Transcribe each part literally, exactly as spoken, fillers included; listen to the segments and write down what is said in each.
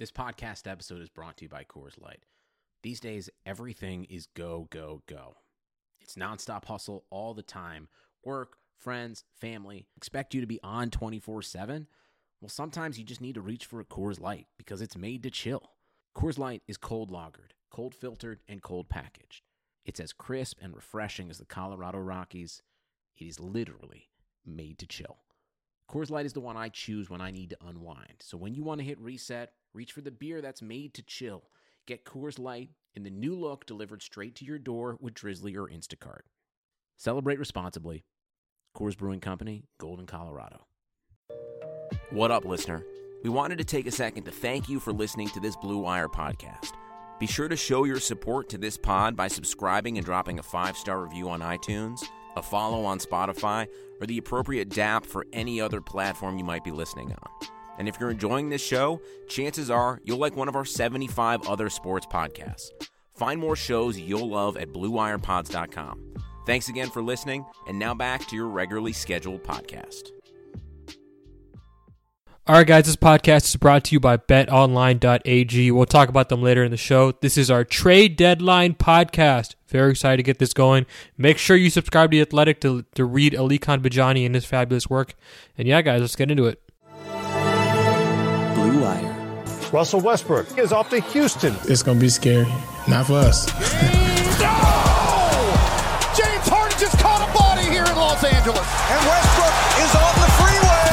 This podcast episode is brought to you by Coors Light. These days, everything is go, go, go. It's nonstop hustle all the time. Work, friends, family expect you to be on twenty-four seven. Well, sometimes you just need to reach for a Coors Light because it's made to chill. Coors Light is cold lagered, cold filtered, and cold packaged. It's as crisp and refreshing as the Colorado Rockies. It is literally made to chill. Coors Light is the one I choose when I need to unwind. So when you want to hit reset, reach for the beer that's made to chill. Get Coors Light in the new look delivered straight to your door with Drizzly or Instacart. Celebrate responsibly. Coors Brewing Company, Golden, Colorado. What up, listener? We wanted to take a second to thank you for listening to this Blue Wire podcast. Be sure to show your support to this pod by subscribing and dropping a five-star review on iTunes, a follow on Spotify, or the appropriate dap for any other platform you might be listening on. And if you're enjoying this show, chances are you'll like one of our seventy-five other sports podcasts. Find more shows you'll love at blue wire pods dot com. Thanks again for listening, and now back to your regularly scheduled podcast. All right, guys, this podcast is brought to you by bet online dot a g. We'll talk about them later in the show. This is our trade deadline podcast. Very excited to get this going. Make sure you subscribe to The Athletic to, to read Ali Khanbajani and his fabulous work. And yeah, guys, let's get into it. Blue Wire. Russell Westbrook is off to Houston. It's going to be scary. Not for us. No! James Harden just caught a body here in Los Angeles. And Westbrook is on the freeway.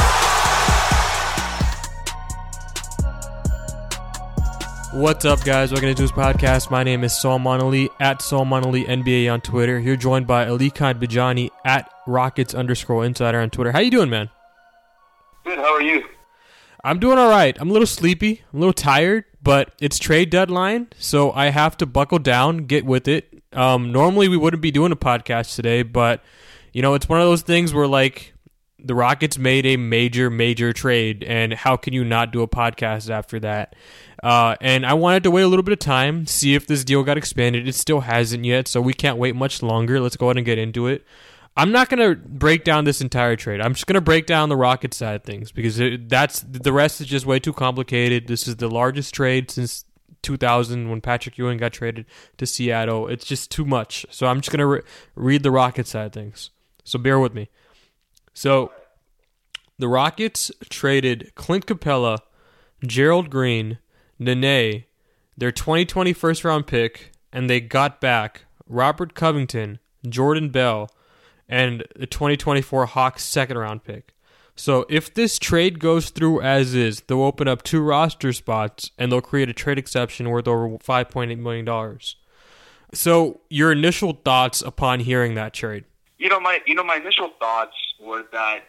What's up, guys? Welcome to this podcast. My name is Salman Ali, at Salman Ali N B A on Twitter. You're joined by Ali Khanbajani, at Rockets underscore Insider on Twitter. How you doing, man? Good. How are you? I'm doing all right. I'm a little sleepy. I'm a little tired, but it's trade deadline, so I have to buckle down, get with it. Um, normally, we wouldn't be doing a podcast today, but, you know, it's one of those things where, like, the Rockets made a major, major trade, and how can you not do a podcast after that? Uh, and I wanted to wait a little bit of time, see if this deal got expanded. It still hasn't yet, so we can't wait much longer. Let's go ahead and get into it. I'm not going to break down this entire trade. I'm just going to break down the Rockets side of things because it, that's the rest is just way too complicated. This is the largest trade since two thousand when Patrick Ewing got traded to Seattle. It's just too much. So I'm just going to re- read the Rockets side of things. So bear with me. So the Rockets traded Clint Capella, Gerald Green, Nene, their twenty twenty first round pick, and they got back Robert Covington, Jordan Bell, and the twenty twenty-four Hawks second round pick. So if this trade goes through as is, they'll open up two roster spots and they'll create a trade exception worth over five point eight million dollars. So your initial thoughts upon hearing that trade? You know, my you know my initial thoughts were that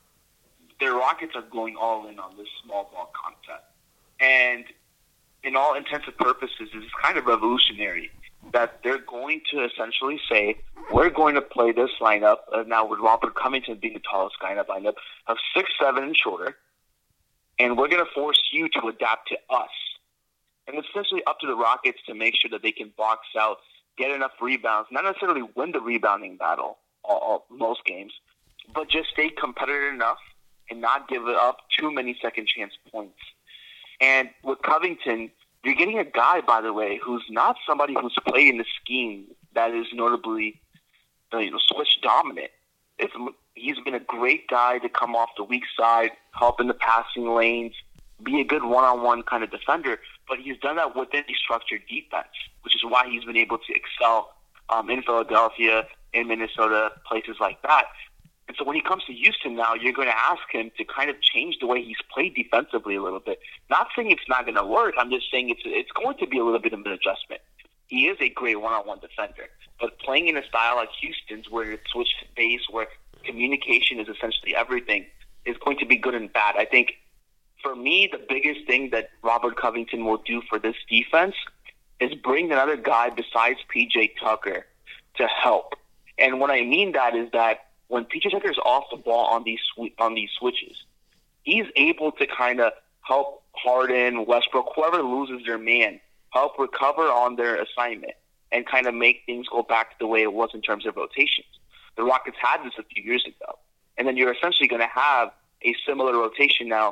the Rockets are going all in on this small ball concept, and in all intents and purposes, it's kind of revolutionary that they're going to essentially say, we're going to play this lineup, uh, now with Robert Covington being the tallest guy in that lineup, of six seven and shorter, and we're going to force you to adapt to us. And it's essentially up to the Rockets to make sure that they can box out, get enough rebounds, not necessarily win the rebounding battle all, all, most games, but just stay competitive enough and not give up too many second chance points. And with Covington, you're getting a guy, by the way, who's not somebody who's played in the scheme that is notably you know, switch dominant. It's, he's been a great guy to come off the weak side, help in the passing lanes, be a good one-on-one kind of defender, but he's done that within a structured defense, which is why he's been able to excel um, in Philadelphia, in Minnesota, places like that. And so when he comes to Houston now, you're going to ask him to kind of change the way he's played defensively a little bit. Not saying it's not going to work. I'm just saying it's it's going to be a little bit of an adjustment. He is a great one-on-one defender. But playing in a style like Houston's where it's switch base, where communication is essentially everything, is going to be good and bad. I think for me, the biggest thing that Robert Covington will do for this defense is bring another guy besides P J Tucker to help. And what I mean that is that when P J Tucker is off the ball on these on these switches, he's able to kind of help Harden, Westbrook, whoever loses their man, help recover on their assignment and kind of make things go back to the way it was in terms of rotations. The Rockets had this a few years ago. And then you're essentially going to have a similar rotation now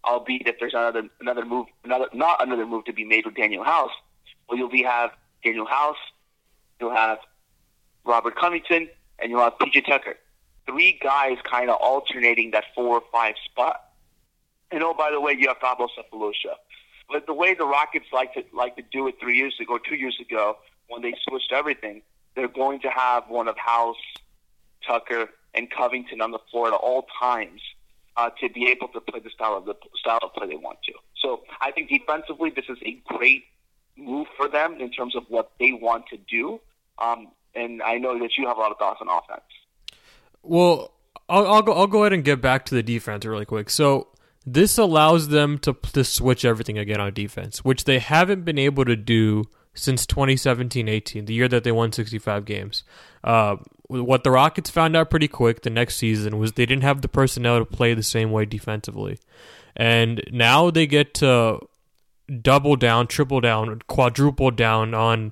albeit if there's another another move, another not another move to be made with Daniel House, well, you'll be have Daniel House, you'll have Robert Covington, and you'll have P J Tucker. Three guys kind of alternating that four or five spot. And oh, by the way, you have Pablo Cephalosha. But the way the Rockets like to like to do it three years ago, two years ago, when they switched everything, they're going to have one of House, Tucker, and Covington on the floor at all times uh, to be able to play the style of the style of play they want to. So I think defensively, this is a great move for them in terms of what they want to do. Um, and I know that you have a lot of thoughts on offense. Well, I'll, I'll go. I'll go ahead and get back to the defense really quick. So this allows them to to switch everything again on defense, which they haven't been able to do since twenty seventeen eighteen, the year that they won sixty-five games. Uh, what the Rockets found out pretty quick the next season was they didn't have the personnel to play the same way defensively, and now they get to double down, triple down, quadruple down on.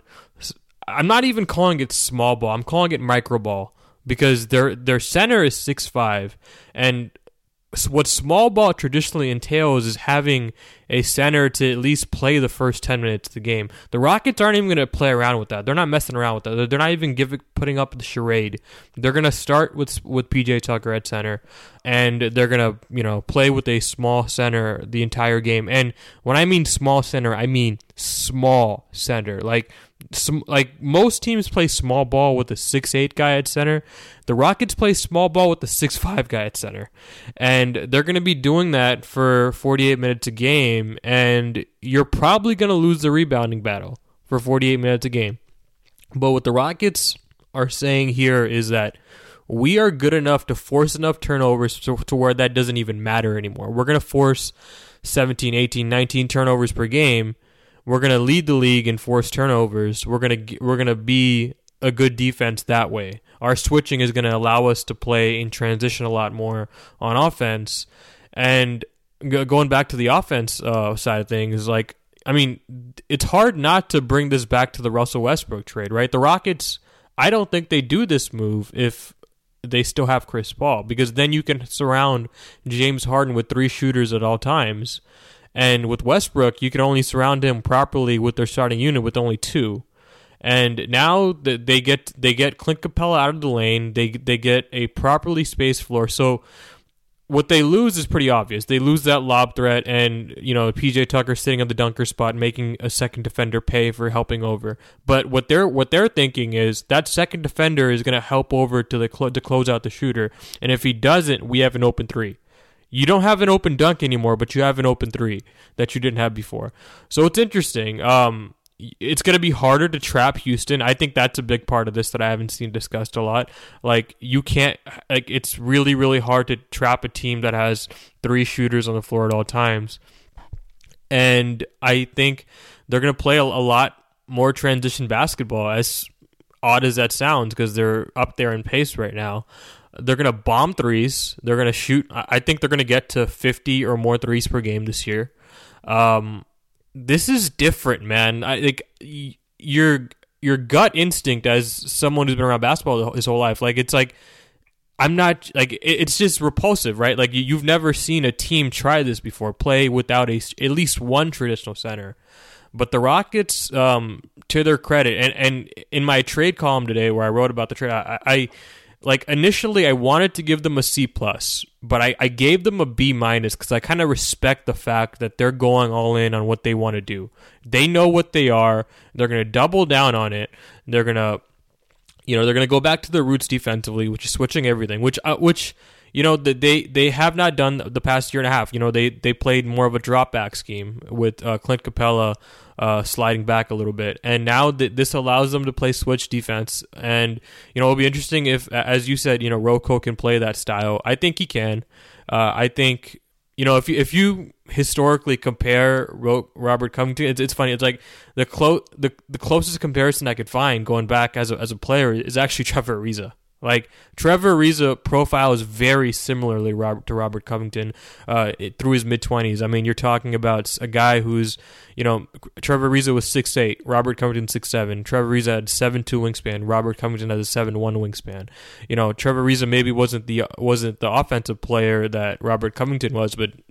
I'm not even calling it small ball. I'm calling it micro ball. Because their their center is six five, and what small ball traditionally entails is having a center to at least play the first ten minutes of the game. The Rockets aren't even going to play around with that. They're not messing around with that. They're not even giving putting up the charade. They're going to start with with P J Tucker at center, and they're going to you know play with a small center the entire game. And when I mean small center, I mean small center, like. Some, like most teams play small ball with a six eight guy at center. The Rockets play small ball with the six five guy at center. And they're going to be doing that for forty-eight minutes a game, and you're probably going to lose the rebounding battle for forty-eight minutes a game. But what the Rockets are saying here is that we are good enough to force enough turnovers to, to where that doesn't even matter anymore. We're going to force seventeen, eighteen, nineteen turnovers per game. We're going to lead the league in forced turnovers. We're going to we're going to be a good defense that way. Our switching is going to allow us to play in transition a lot more on offense. And g- going back to the offense uh, side of things, like I mean, it's hard not to bring this back to the Russell Westbrook trade, right? The Rockets, I don't think they do this move if they still have Chris Paul, because then you can surround James Harden with three shooters at all times. And with Westbrook, you can only surround him properly with their starting unit with only two. And now they get they get Clint Capella out of the lane. They they get a properly spaced floor. So what they lose is pretty obvious. They lose that lob threat, and you know P J Tucker sitting at the dunker spot, making a second defender pay for helping over. But what they're what they're thinking is that second defender is going to help over to the to close out the shooter. And if he doesn't, we have an open three. You don't have an open dunk anymore, but you have an open three that you didn't have before. So it's interesting. Um, it's going to be harder to trap Houston. I think that's a big part of this that I haven't seen discussed a lot. Like, you can't, like, it's really, really hard to trap a team that has three shooters on the floor at all times. And I think they're going to play a, a lot more transition basketball, as odd as that sounds, because they're up there in pace right now. They're going to bomb threes. They're going to shoot. I think they're going to get to fifty or more threes per game this year. Um, this is different, man. I like your your gut instinct as someone who's been around basketball his whole life. Like it's like I'm not like it's just repulsive, right? Like you've never seen a team try this before, play without a at least one traditional center. But the Rockets, um, to their credit, and and in my trade column today where I wrote about the trade, I. I Like initially, I wanted to give them a C plus, but I, I gave them a B minus because I kind of respect the fact that they're going all in on what they want to do. They know what they are. They're going to double down on it. They're going to, you know, they're going to go back to their roots defensively, which is switching everything. Which, uh, which, you know, they they have not done the past year and a half. You know, they they played more of a drop back scheme with uh, Clint Capella. Uh, sliding back a little bit, and now th- this allows them to play switch defense. And you know, it'll be interesting if, as you said, you know, Rocco can play that style. I think he can. Uh, I think you know if you if you historically compare Ro- Robert Covington, it's, it's funny. It's like the clo- the the closest comparison I could find going back as a, as a player is actually Trevor Ariza. Like Trevor Ariza profile is very similarly Robert, to Robert Covington uh, it, through his mid twenties. I mean, you're talking about a guy who's, you know, Trevor Ariza was six eight, Robert Covington six seven. Trevor Ariza had seven two wingspan. Robert Covington has a seven one wingspan. You know, Trevor Ariza maybe wasn't the wasn't the offensive player that Robert Covington was, but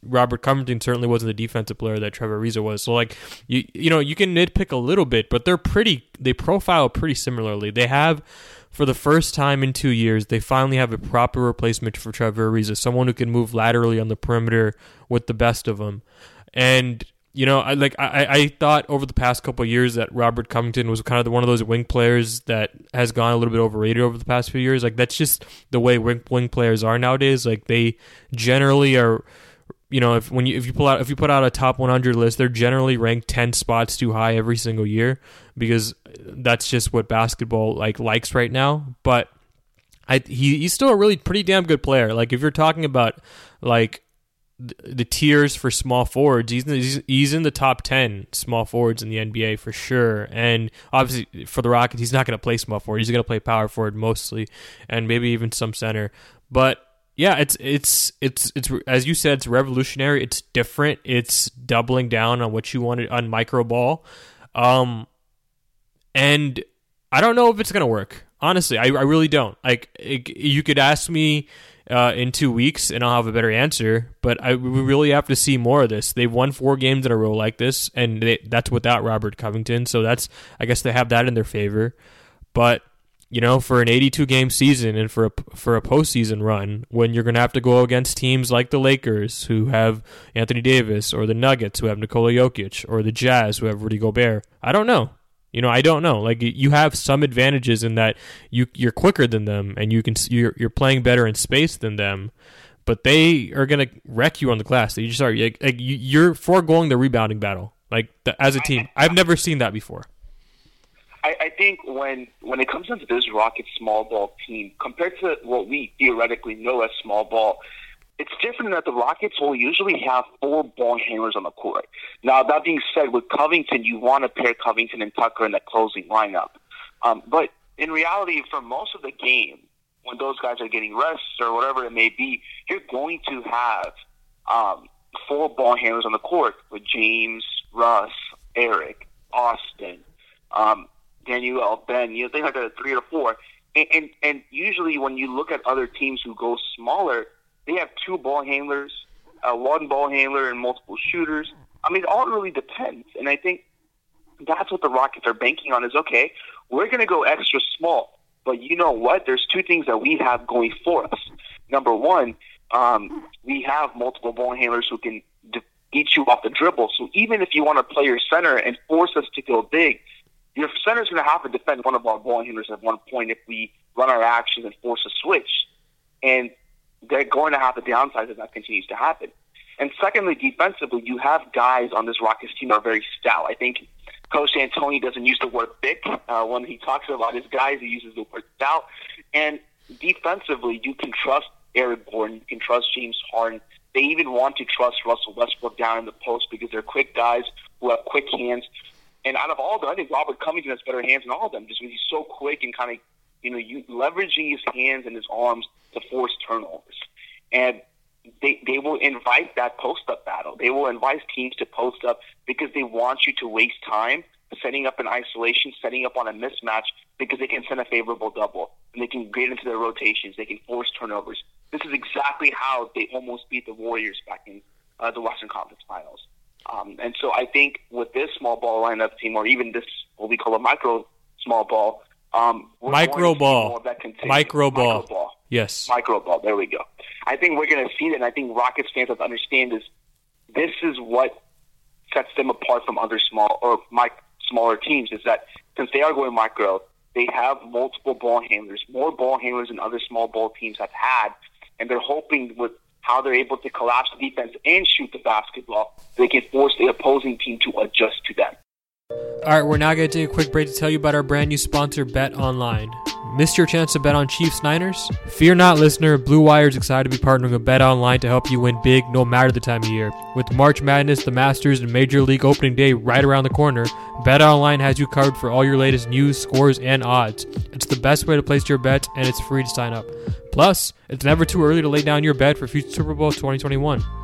Robert Covington certainly wasn't the defensive player that Trevor Ariza was. So like you you know you can nitpick a little bit, but they're pretty they profile pretty similarly. They have, for the first time in two years, they finally have a proper replacement for Trevor Ariza, someone who can move laterally on the perimeter with the best of them. And you know, I like I, I thought over the past couple of years that Robert Covington was kind of one of those wing players that has gone a little bit overrated over the past few years. Like that's just the way wing, wing players are nowadays. Like they generally are, you know, if when you if you pull out if you put out a top one hundred list, they're generally ranked ten spots too high every single year because that's just what basketball like likes right now. But I he he's still a really pretty damn good player. Like if you're talking about like the tiers for small forwards, he's, he's he's in the top ten small forwards in the N B A for sure. And obviously for the Rockets, he's not going to play small forward. He's going to play power forward mostly, and maybe even some center. But yeah, it's it's it's it's as you said, it's revolutionary. It's different. It's doubling down on what you wanted on micro ball. Um, and I don't know if it's going to work. Honestly, I I really don't. Like it, you could ask me Uh, in two weeks, and I'll have a better answer. But I we really have to see more of this. They've won four games in a row like this, and they, that's without Robert Covington. So that's I guess they have that in their favor. But you know, for an eighty-two game season and for a for a postseason run, when you're going to have to go against teams like the Lakers, who have Anthony Davis, or the Nuggets, who have Nikola Jokic, or the Jazz, who have Rudy Gobert, I don't know. You know, I don't know. Like you have some advantages in that you you're quicker than them, and you can you're you're playing better in space than them, but they are gonna wreck you on the glass. They just are. Like, like you're foregoing the rebounding battle. Like the, as a team, I've never seen that before. I, I think when when it comes down to this Rockets small ball team, compared to what we theoretically know as small ball, it's different in that the Rockets will usually have four ball handlers on the court. Now, that being said, with Covington, you want to pair Covington and Tucker in that closing lineup. Um, but in reality, for most of the game, when those guys are getting rests or whatever it may be, you're going to have um, four ball handlers on the court with James, Russ, Eric, Austin, um, Daniel, Ben. You know, things like that, three or four. And, and, and usually when you look at other teams who go smaller, they have two ball handlers, uh, one ball handler, and multiple shooters. I mean, it all really depends. And I think that's what the Rockets are banking on is, okay, we're going to go extra small. But you know what? There's two things that we have going for us. Number one, um, we have multiple ball handlers who can de- eat you off the dribble. So even if you want to play your center and force us to go big, your center's going to have to defend one of our ball handlers at one point if we run our actions and force a switch. And they're going to have to downsize if that continues to happen. And secondly, defensively, you have guys on this Rockets team that are very stout. I think Coach D'Antoni doesn't use the word thick. Uh, when he talks about his guys, he uses the word stout. And defensively, you can trust Eric Gordon. You can trust James Harden. They even want to trust Russell Westbrook down in the post because they're quick guys who have quick hands. And out of all of them, I think Robert Covington has better hands than all of them just because he's so quick and kind of, you know, you, leveraging his hands and his arms to force turnovers. And they they will invite that post-up battle. They will invite teams to post up because they want you to waste time setting up an isolation, setting up on a mismatch because they can send a favorable double. And they can get into their rotations. They can force turnovers. This is exactly how they almost beat the Warriors back in uh, the Western Conference Finals. Um, and so I think with this small ball lineup team, or even this, what we call a micro small ball, um, we're micro ball, micro ball, micro ball, yes, micro ball. There we go. I think we're going to see that, and I think Rockets fans have to understand is this is what sets them apart from other small or mic, smaller teams. Is that since they are going micro, they have multiple ball handlers, more ball handlers than other small ball teams have had, and they're hoping with how they're able to collapse the defense and shoot the basketball, they can force the opposing team to adjust to them. All right, we're now going to take a quick break to tell you about our brand new sponsor, Bet Online. Missed your chance to bet on Chiefs Niners? Fear not, listener. Blue Wire is excited to be partnering with Bet Online to help you win big no matter the time of year. With March Madness, the Masters, and Major League Opening Day right around the corner, Bet Online has you covered for all your latest news, scores, and odds. It's the best way to place your bets, and it's free to sign up. Plus, it's never too early to lay down your bet for future Super Bowl twenty twenty-one.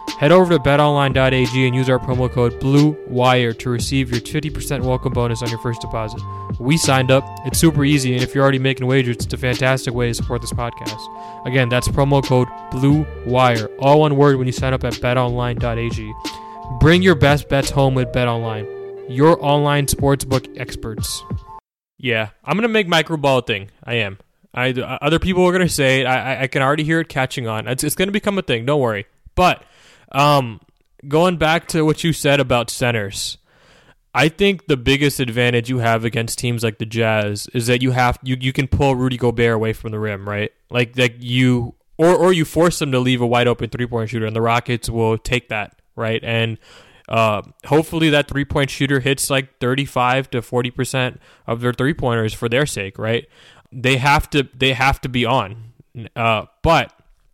Head over to bet online dot a g and use our promo code BLUEWIRE to receive your fifty percent welcome bonus on your first deposit. We signed up. It's super easy, and if you're already making wagers, it's a fantastic way to support this podcast. Again, that's promo code BLUEWIRE, all one word when you sign up at bet online dot a g. Bring your best bets home with BetOnline, your online sportsbook experts. Yeah, I'm going to make microball a thing. I am. I, other people are going to say it. I, I can already hear it catching on. It's, it's going to become a thing. Don't worry. But um, going back to what you said about centers, I think the biggest advantage you have against teams like the Jazz is that you have you, you can pull Rudy Gobert away from the rim, right? Like like you or or you force them to leave a wide open three point shooter, and the Rockets will take that, right? And uh, hopefully that three point shooter hits like thirty five to forty percent of their three pointers for their sake, right? They have to they have to be on, uh, but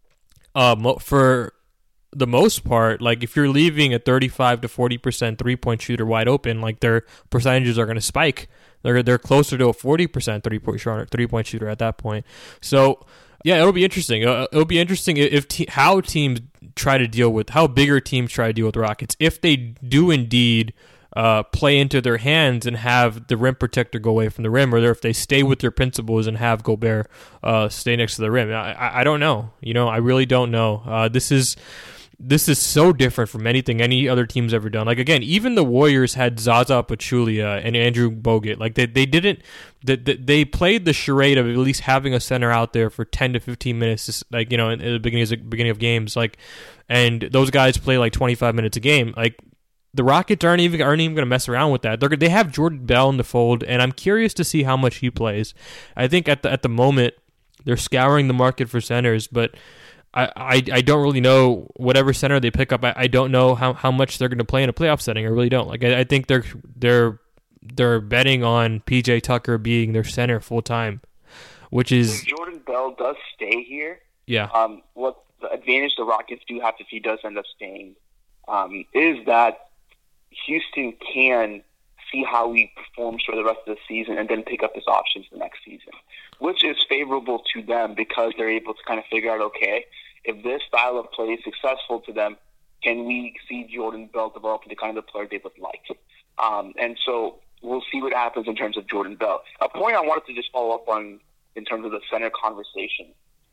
uh, for the most part, like if you're leaving a thirty-five to forty percent three-point shooter wide open, like their percentages are going to spike. They're they're closer to a forty percent three-point shooter, three-point shooter at that point. So, yeah, it'll be interesting. Uh, it'll be interesting if te- how teams try to deal with how bigger teams try to deal with the Rockets if they do indeed uh, play into their hands and have the rim protector go away from the rim, or if they stay with their principles and have Gobert uh, stay next to the rim. I, I I don't know. You know, I really don't know. Uh, this is. This is so different from anything any other team's ever done. Like, again, even the Warriors had Zaza Pachulia and Andrew Bogut. Like, they, they didn't... They, they played the charade of at least having a center out there for ten to fifteen minutes, like, you know, in, in the beginning of, beginning of games. Like, and those guys play, like, twenty-five minutes a game. Like, the Rockets aren't even, aren't even going to mess around with that. They're, they have Jordan Bell in the fold, and I'm curious to see how much he plays. I think at the, at the moment, they're scouring the market for centers, but... I, I, I don't really know whatever center they pick up. I, I don't know how, how much they're going to play in a playoff setting. I really don't. Like I, I think they're they're they're betting on P J Tucker being their center full time, which is if Jordan Bell does stay here. Yeah. Um. What the advantage the Rockets do have if he does end up staying, um, is that Houston can see how he performs for the rest of the season and then pick up his options the next season, which is favorable to them because they're able to kind of figure out, okay, if this style of play is successful to them, can we see Jordan Bell develop into kind of the player they would like? Um, and so we'll see what happens in terms of Jordan Bell. A point I wanted to just follow up on in terms of the center conversation.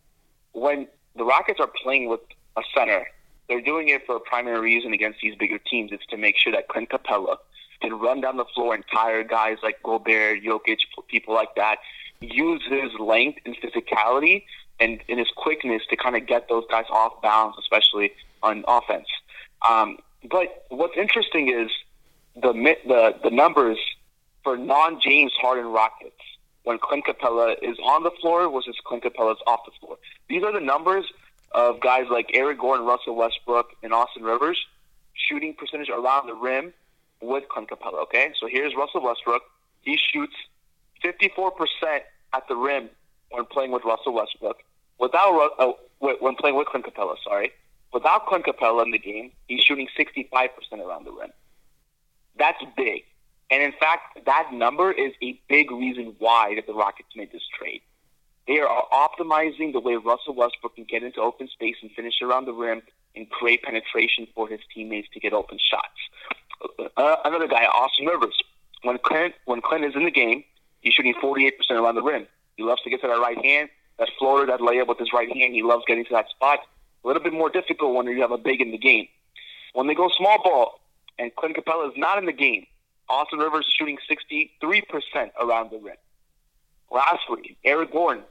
When the Rockets are playing with a center, they're doing it for a primary reason against these bigger teams. It's to make sure that Clint Capella can run down the floor and tire guys like Gobert, Jokic, people like that, use his length and physicality and, and his quickness to kind of get those guys off balance, especially on offense. Um, but what's interesting is the the the numbers for non-James Harden Rockets when Clint Capella is on the floor versus Clint Capella's off the floor. These are the numbers of guys like Eric Gordon, Russell Westbrook, and Austin Rivers shooting percentage around the rim with Clint Capella, okay? So here's Russell Westbrook. He shoots fifty-four percent at the rim when playing with Russell Westbrook. Without uh, when playing with Clint Capella, sorry. Without Clint Capella in the game, he's shooting sixty-five percent around the rim. That's big. And in fact, that number is a big reason why that the Rockets made this trade. They are optimizing the way Russell Westbrook can get into open space and finish around the rim and create penetration for his teammates to get open shots. Uh, another guy, Austin Rivers. When Clint, when Clint is in the game, he's shooting forty-eight percent around the rim. He loves to get to that right hand, that floater, that layup with his right hand. He loves getting to that spot. A little bit more difficult when you have a big in the game. When they go small ball and Clint Capella is not in the game, Austin Rivers is shooting sixty-three percent around the rim. Lastly, Eric Gordon.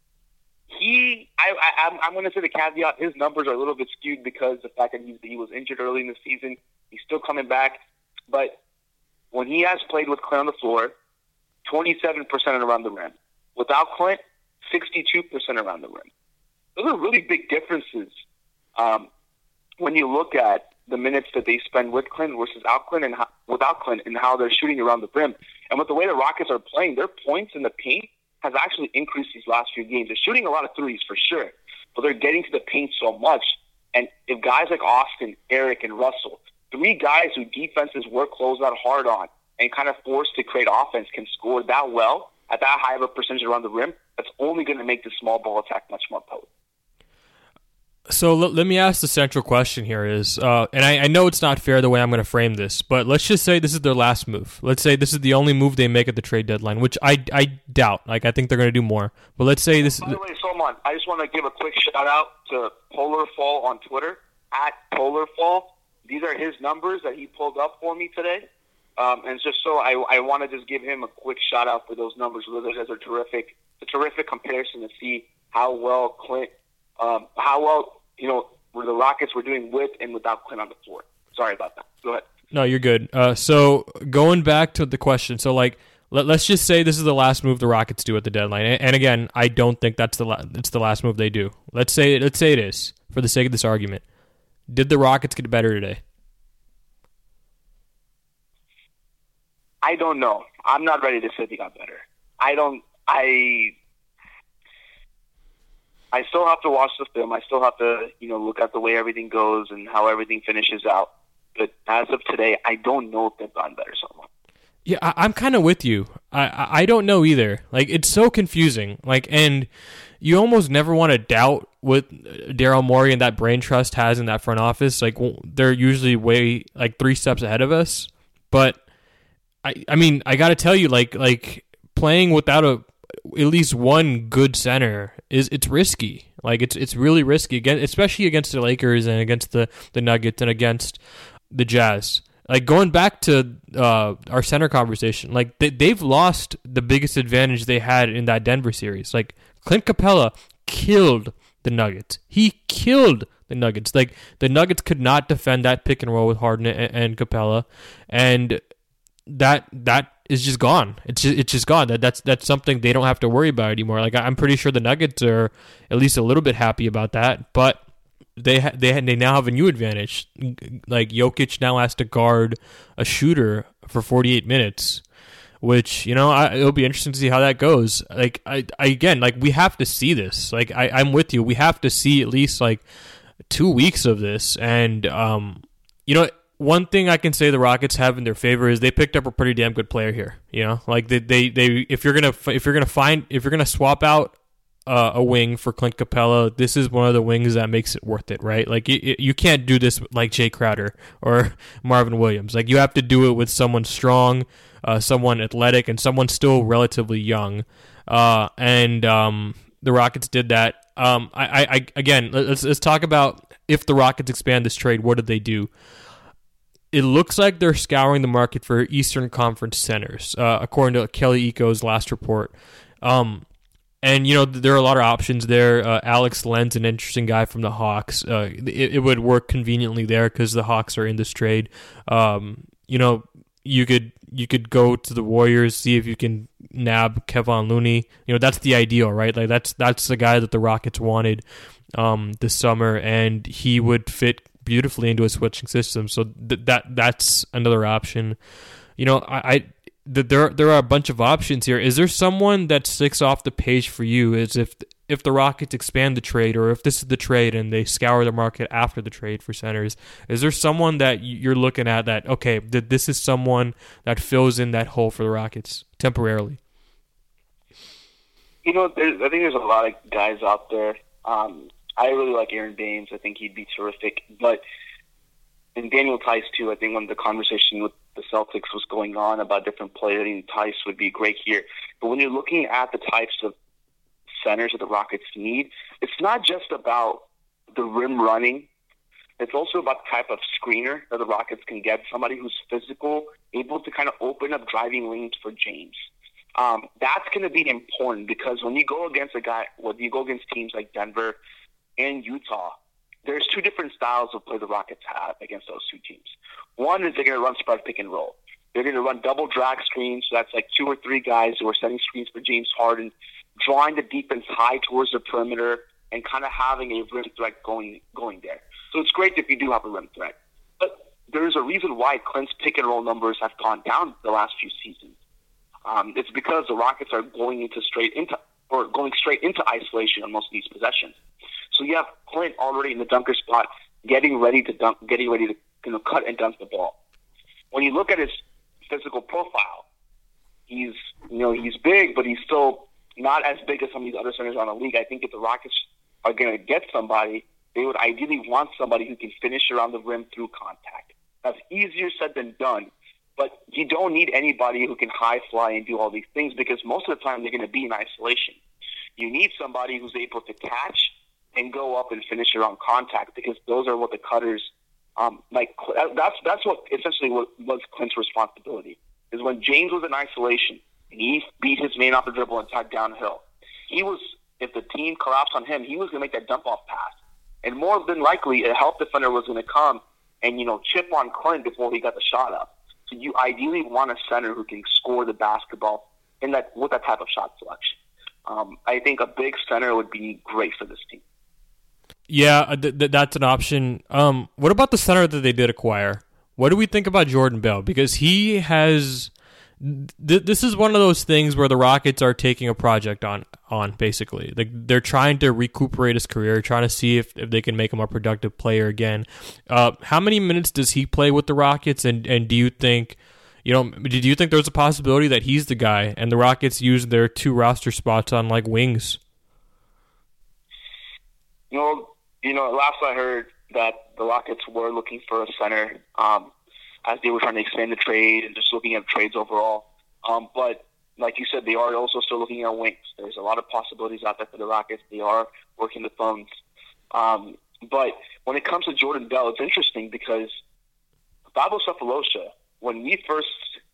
He, I, I, I'm, I'm going to say the caveat, his numbers are a little bit skewed because the fact that he's, he was injured early in the season. He's still coming back. But when he has played with Clint on the floor, twenty-seven percent around the rim. Without Clint, sixty-two percent around the rim. Those are really big differences um, when you look at the minutes that they spend with Clint versus without Clint and how, without Clint and how they're shooting around the rim. And with the way the Rockets are playing, their points in the paint has actually increased these last few games. They're shooting a lot of threes for sure, but they're getting to the paint so much. And if guys like Austin, Eric, and Russell, three guys who defenses work closeout hard on and kind of forced to create offense can score that well at that high of a percentage around the rim, that's only going to make the small ball attack much more potent. So l- let me ask the central question here is, uh, and I, I know it's not fair the way I'm going to frame this, but let's just say this is their last move. Let's say this is the only move they make at the trade deadline, which I, I doubt. Like, I think they're going to do more. But let's say this. By the way, Solomon, I just want to give a quick shout out to Polar Fall on Twitter at Polar Fall. These are his numbers that he pulled up for me today, um, and just so I, I want to just give him a quick shout out for those numbers. Those are terrific, a terrific comparison to see how well Clint, um, how well. You know, where the Rockets were doing with and without Clint on the floor. Sorry about that. Go ahead. No, you're good. Uh, so going back to the question, so like, let, let's just say this is the last move the Rockets do at the deadline, and, and again, I don't think that's the la- it's the last move they do. Let's say let's say it is for the sake of this argument. Did the Rockets get better today? I don't know. I'm not ready to say they got better. I don't. I. I still have to watch the film. I still have to, you know, look at the way everything goes and how everything finishes out. But as of today, I don't know if they've gotten better somewhat. Yeah, I, I'm kind of with you. I, I I don't know either. Like, it's so confusing. Like, and you almost never want to doubt what Daryl Morey and that brain trust has in that front office. Like, well, they're usually way like three steps ahead of us. But I I mean, I got to tell you, like like playing without a at least one good center is it's risky. Like it's it's really risky again, especially against the Lakers and against the, the Nuggets and against the Jazz. Like going back to uh, our center conversation, like they, they've lost the biggest advantage they had in that Denver series. Like Clint Capella killed the Nuggets. He killed the Nuggets. Like the Nuggets could not defend that pick and roll with Harden and, and Capella, and that that. is just gone. It's just, it's just gone. That that's that's something they don't have to worry about anymore. Like I'm pretty sure the Nuggets are at least a little bit happy about that. But they ha- they ha- they now have a new advantage. Like Jokic now has to guard a shooter for forty-eight minutes, which you know I, it'll be interesting to see how that goes. Like I, I again like we have to see this. Like I, I'm with you. We have to see at least like two weeks of this, and um, you know. One thing I can say the Rockets have in their favor is they picked up a pretty damn good player here. You know, like they they, they if you're gonna if you're gonna find if you're gonna swap out uh, a wing for Clint Capella, this is one of the wings that makes it worth it, right? Like you, you can't do this like Jay Crowder or Marvin Williams. Like you have to do it with someone strong, uh, someone athletic, and someone still relatively young. Uh, and um, the Rockets did that. Um, I, I, I again let's let's talk about if the Rockets expand this trade, what did they do? It looks like they're scouring the market for Eastern Conference centers, uh, according to Kelly Eco's last report. Um, and, you know, there are a lot of options there. Uh, Alex Len's an interesting guy from the Hawks. Uh, it, it would work conveniently there because the Hawks are in this trade. Um, you know, you could you could go to the Warriors, see if you can nab Kevon Looney. You know, that's the ideal, right? Like that's that's the guy that the Rockets wanted um, this summer, and he would fit beautifully into a switching system, so th- that that's another option. You know, I, I th- there there are a bunch of options here. Is there someone that sticks off the page for you? Is if if the Rockets expand the trade, or if this is the trade and they scour the market after the trade for centers? Is there someone that you're looking at that okay, that this is someone that fills in that hole for the Rockets temporarily? You know, there's, I think there's a lot of guys out there. Um, I really like Aaron Baines. I think he'd be terrific. But and Daniel Tice, too, I think when the conversation with the Celtics was going on about different players, I think Tice would be great here. But when you're looking at the types of centers that the Rockets need, it's not just about the rim running. It's also about the type of screener that the Rockets can get, somebody who's physical, able to kind of open up driving lanes for James. Um, that's going to be important because when you go against a guy, when you go against teams like Denver and Utah, there's two different styles of play the Rockets have against those two teams. One is they're going to run spread pick and roll. They're going to run double drag screens, so that's like two or three guys who are setting screens for James Harden, drawing the defense high towards the perimeter, and kind of having a rim threat going going there. So it's great if you do have a rim threat. But there's a reason why Clint's pick and roll numbers have gone down the last few seasons. Um, it's because the Rockets are going into straight into or going straight into isolation on most of these possessions. So you have Clint already in the dunker spot, getting ready to dunk, getting ready to you know cut and dunk the ball. When you look at his physical profile, he's you know he's big, but he's still not as big as some of these other centers around the league. I think if the Rockets are going to get somebody, they would ideally want somebody who can finish around the rim through contact. That's easier said than done, but you don't need anybody who can high fly and do all these things because most of the time they're going to be in isolation. You need somebody who's able to catch and go up and finish around contact because those are what the cutters um, like. That's that's what essentially what was Clint's responsibility is when James was in isolation and he beat his man off the dribble and tied downhill. He was if the team collapsed on him, he was going to make that dump off pass, and more than likely a help defender was going to come and you know chip on Clint before he got the shot up. So you ideally want a center who can score the basketball in that with that type of shot selection. Um, I think a big center would be great for this team. Yeah, th- th- that's an option. Um, what about the center that they did acquire? What do we think about Jordan Bell? Because he has... Th- this is one of those things where the Rockets are taking a project on, on basically. Like they're trying to recuperate his career, trying to see if, if they can make him a productive player again. Uh, how many minutes does he play with the Rockets? And, and do you think... You know, did you think there's a possibility that he's the guy and the Rockets use their two roster spots on like wings? You know, you know, last I heard that the Rockets were looking for a center um, as they were trying to expand the trade and just looking at trades overall. Um, but like you said, they are also still looking at wings. There's a lot of possibilities out there for the Rockets. They are working the phones. Um, but when it comes to Jordan Bell, it's interesting because Thabo Sefolosha, when we first,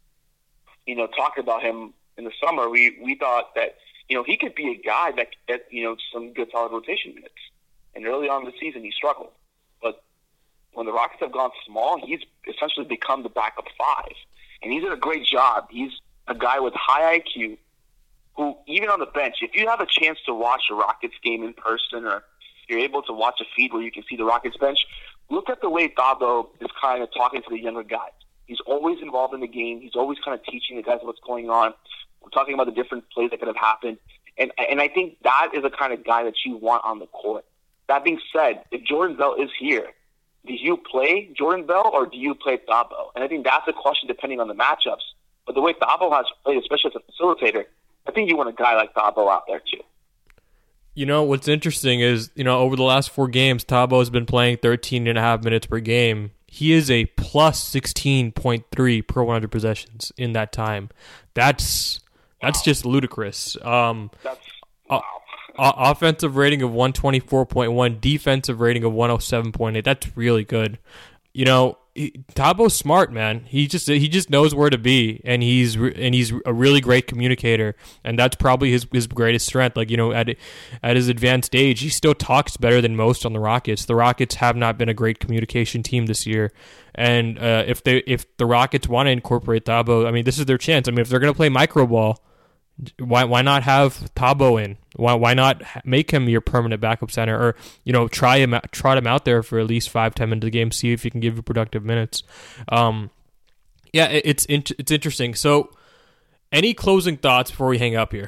you know, talked about him in the summer, we, we thought that, you know, he could be a guy that could get, you know, some good solid rotation minutes. And early on in the season, he struggled. But when the Rockets have gone small, he's essentially become the backup five. And he's done a great job. He's a guy with high I Q who, even on the bench, if you have a chance to watch a Rockets game in person or you're able to watch a feed where you can see the Rockets bench, look at the way Thabo is kind of talking to the younger guys. He's always involved in the game. He's always kind of teaching the guys what's going on. We're talking about the different plays that could have happened. And and I think that is the kind of guy that you want on the court. That being said, if Jordan Bell is here, do you play Jordan Bell or do you play Thabo? And I think that's a question depending on the matchups. But the way Thabo has played, especially as a facilitator, I think you want a guy like Thabo out there too. You know, what's interesting is, you know, over the last four games, Thabo has been playing thirteen and a half minutes per game. He is a plus sixteen point three per one hundred possessions in that time. That's that's wow. just ludicrous. Um, that's wow. o- offensive rating of one twenty-four point one, defensive rating of one oh seven point eight. That's really good. You know, he, Tabo's smart, man. He just he just knows where to be, and he's re- and he's a really great communicator, and that's probably his his greatest strength. Like, you know, at at his advanced age, he still talks better than most on the Rockets. The Rockets have not been a great communication team this year, and uh, if they if the Rockets want to incorporate Thabo, I mean, this is their chance. I mean, if they're going to play micro ball, why why not have Thabo in? Why why not make him your permanent backup center, or you know try him out, trot him out there for at least five ten minutes a game, see if he can give you productive minutes. Um, yeah, it, it's it's interesting. So, any closing thoughts before we hang up here?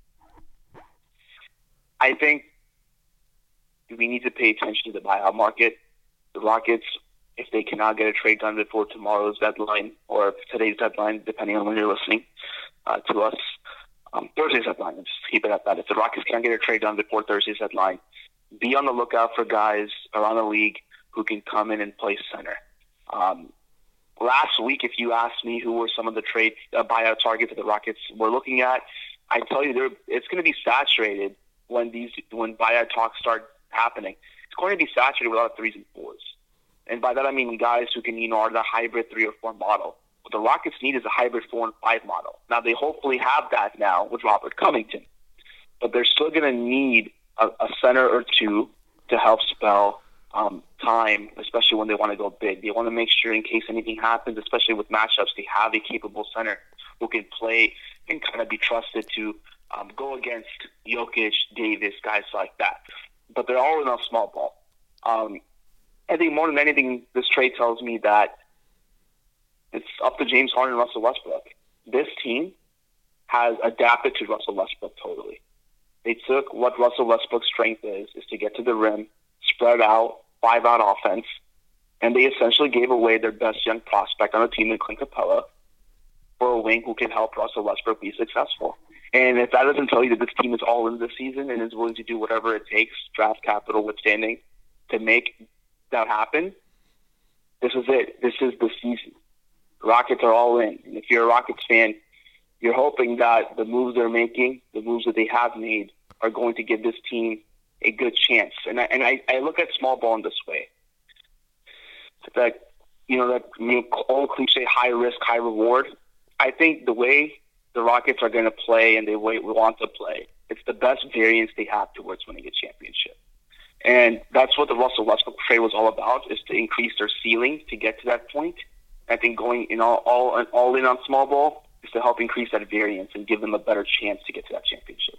I think we need to pay attention to the buyout market. The Rockets, if they cannot get a trade done before tomorrow's deadline or today's deadline, depending on when you're listening uh, to us. Um, Thursday's deadline, just keep it at that. If the Rockets can't get a trade done before Thursday's deadline, be on the lookout for guys around the league who can come in and play center. Um, last week, if you asked me who were some of the trade uh, buyout targets that the Rockets were looking at, I tell you, it's going to be saturated when these when buyout talks start happening. It's going to be saturated with a lot of threes and fours, and by that I mean guys who can, you know, are the hybrid three or four model. What the Rockets need is a hybrid four and five model. Now, they hopefully have that now with Robert Covington, but they're still going to need a, a center or two to help spell um, time, especially when they want to go big. They want to make sure in case anything happens, especially with matchups, they have a capable center who can play and kind of be trusted to um, go against Jokic, Davis, guys like that. But they're all in a small ball. Um, I think more than anything, this trade tells me that it's up to James Harden and Russell Westbrook. This team has adapted to Russell Westbrook totally. They took what Russell Westbrook's strength is, is to get to the rim, spread out, five-out offense, and they essentially gave away their best young prospect on the team in Clint Capella for a wing who can help Russell Westbrook be successful. And if that doesn't tell you that this team is all in this season and is willing to do whatever it takes, draft capital withstanding, to make that happen, this is it. This is the season. Rockets are all in. And if you're a Rockets fan, you're hoping that the moves they're making, the moves that they have made, are going to give this team a good chance. And I, and I, I look at small ball in this way. That, you know, that you know, old cliche, high risk, high reward. I think the way the Rockets are going to play and the way we want to play, it's the best variance they have towards winning a championship. And that's what the Russell Westbrook trade was all about, is to increase their ceiling to get to that point. I think going in all, all, all in on small ball is to help increase that variance and give them a better chance to get to that championship.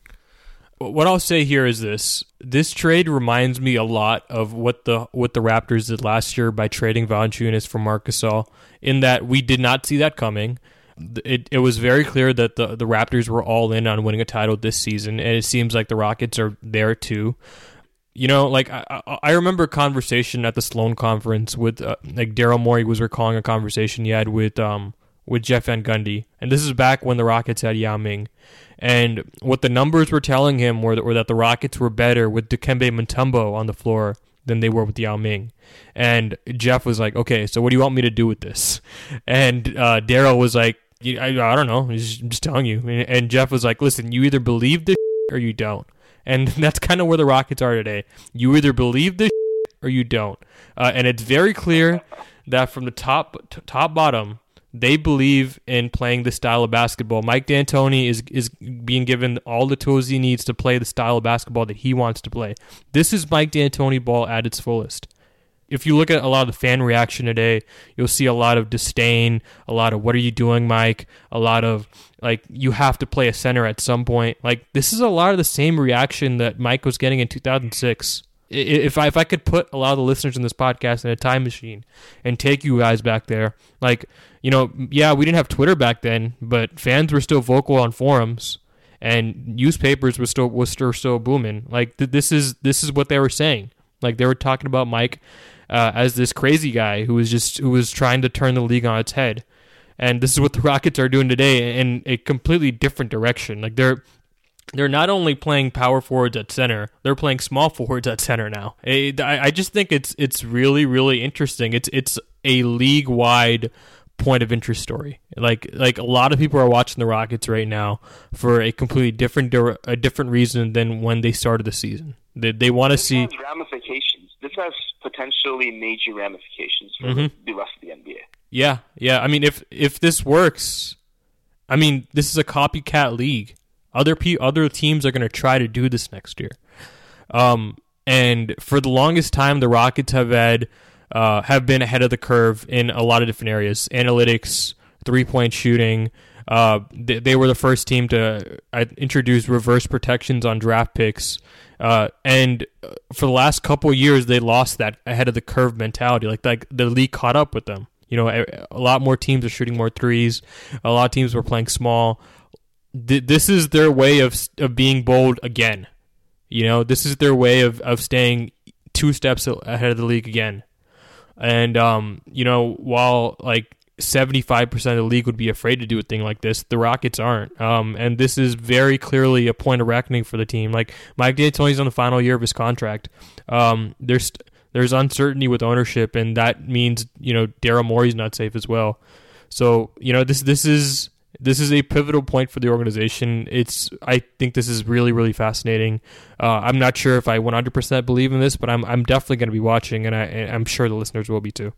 What I'll say here is this. This trade reminds me a lot of what the what the Raptors did last year by trading Valanciunas for Marc Gasol, in that we did not see that coming. It it was very clear that the, the Raptors were all in on winning a title this season, and it seems like the Rockets are there too. You know, like I, I remember a conversation at the Sloan conference with uh, like Daryl Morey was recalling a conversation he had with um with Jeff Van Gundy, and this is back when the Rockets had Yao Ming. And what the numbers were telling him were that, were that the Rockets were better with Dikembe Mutombo on the floor than they were with Yao Ming. And Jeff was like, okay, so what do you want me to do with this? And uh, Daryl was like, I, I don't know, I'm just, I'm just telling you. And Jeff was like, listen, you either believe this or you don't. And that's kind of where the Rockets are today. You either believe this or you don't. Uh, and it's very clear that from the top, t- top bottom, they believe in playing the style of basketball. Mike D'Antoni is is being given all the tools he needs to play the style of basketball that he wants to play. This is Mike D'Antoni ball at its fullest. If you look at a lot of the fan reaction today, you'll see a lot of disdain, a lot of, what are you doing, Mike? A lot of, like, you have to play a center at some point. Like, this is a lot of the same reaction that Mike was getting in two thousand six. If I, if I could put a lot of the listeners in this podcast in a time machine and take you guys back there, like, you know, yeah, we didn't have Twitter back then, but fans were still vocal on forums, and newspapers were still was still, still booming. Like, th- this is this is what they were saying. Like, they were talking about Mike uh, as this crazy guy who was just who was trying to turn the league on its head, and this is what the Rockets are doing today in a completely different direction. Like, they're They're not only playing power forwards at center, they're playing small forwards at center now. I, I just think it's it's really, really interesting. It's it's a league-wide point of interest story. Like like a lot of people are watching the Rockets right now for a completely different a different reason than when they started the season. They they want to see has ramifications. This has potentially major ramifications for mm-hmm. the rest of the N B A. Yeah, yeah. I mean, if if this works, I mean, this is a copycat league. Other pe- other teams are going to try to do this next year. Um, and for the longest time, the Rockets have had uh, have been ahead of the curve in a lot of different areas. Analytics, three-point shooting. Uh, they, they were the first team to uh, introduce reverse protections on draft picks. Uh, and for the last couple of years, they lost that ahead of the curve mentality. Like, like the league caught up with them. You know, a, a lot more teams are shooting more threes. A lot of teams were playing small. This is their way of of being bold again. You know, this is their way of, of staying two steps ahead of the league again. And, um, you know, while like seventy-five percent of the league would be afraid to do a thing like this, the Rockets aren't. Um, and this is very clearly a point of reckoning for the team. Like, Mike D'Antoni's on the final year of his contract. Um, there's there's uncertainty with ownership, and that means, you know, Daryl Morey's not safe as well. So, you know, this this is... This is a pivotal point for the organization. It's. I think this is really, really fascinating. Uh, I'm not sure if I one hundred percent believe in this, but I'm I'm definitely going to be watching, and I, I'm sure the listeners will be too.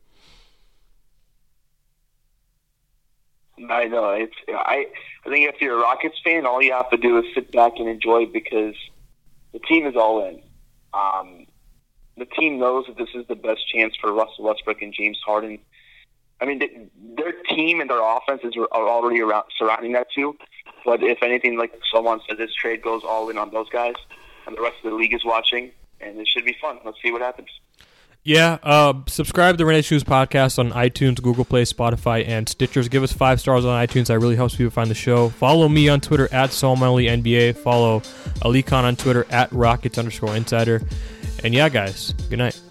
I know. It's. I. I think if you're a Rockets fan, all you have to do is sit back and enjoy, because the team is all in. Um, the team knows that this is the best chance for Russell Westbrook and James Harden. I mean, they, their team and their offenses are already around, surrounding that too. But if anything, like someone said, this trade goes all in on those guys, and the rest of the league is watching, and it should be fun. Let's see what happens. Yeah, uh, subscribe to the Renee Shoes podcast on iTunes, Google Play, Spotify, and Stitchers. Give us five stars on iTunes. That really helps people find the show. Follow me on Twitter at Solomon N B A. Follow Ali Khan on Twitter at Rockets underscore Insider. And yeah, guys, good night.